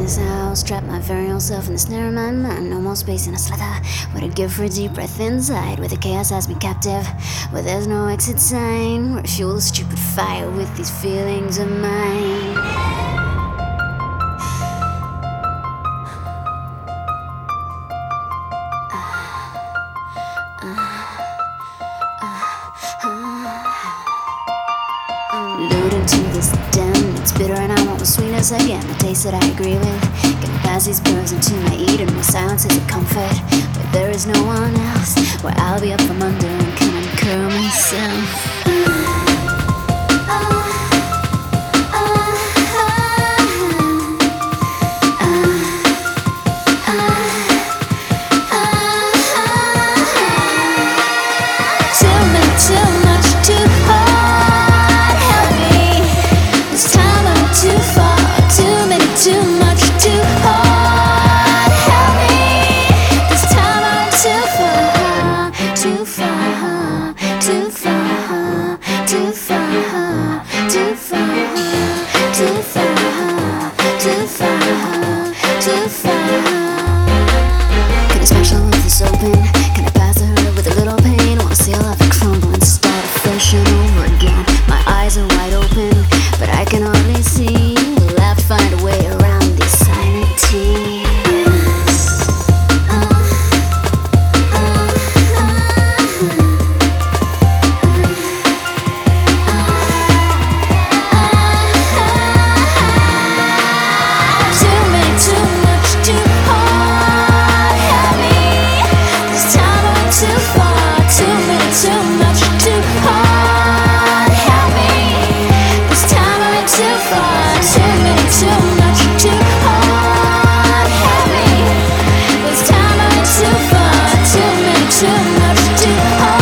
this house, trap my very own self in the snare of my mind. No more space in a slither. What I'd give for a deep breath inside, where the chaos has me captive, where there's no exit sign, where I fuel the stupid fire with these feelings of mine. Lured into this den, it's bitter and I want the sweetness again. The taste that I agree with, getting past these burns into my eating. My silence is a comfort, but there is no one else, where I'll be up from under and can incur myself. Too much, too hard, help me. This time I'm too far, too many, too much, too hard, help me. This time I'm too far, too far, too far, too far, too far, too far, too far, too far. Can I smash all of this open? Can I pass her with a little pain? Wanna see all of it crumble and start afresh and over again. My eyes are wide open, but I can hardly see. We'll have to find a way around these silent tears. Too many, too much, too hard, help me. This time I'm too far, too many, too much, too hard, help me. This time I'm too far, too many, too much, too hard, help me. This time I'm too far, too many, too much, too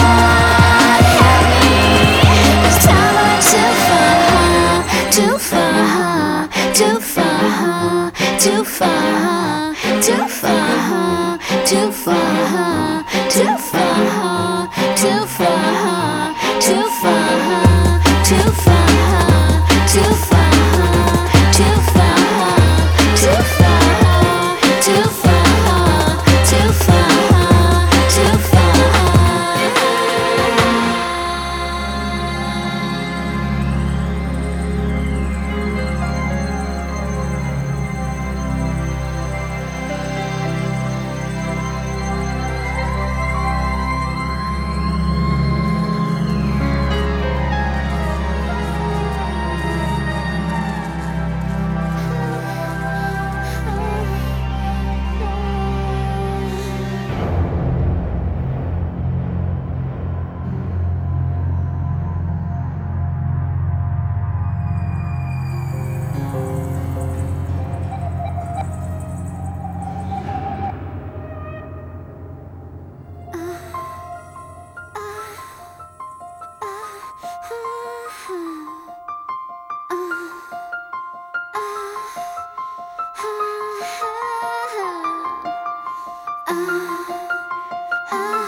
hard, help me. This time I'm too far, too far, too far, too far, too far, too far, too far, too far, too far, too far, too far, too far, too far, too far, too far, too far. Ah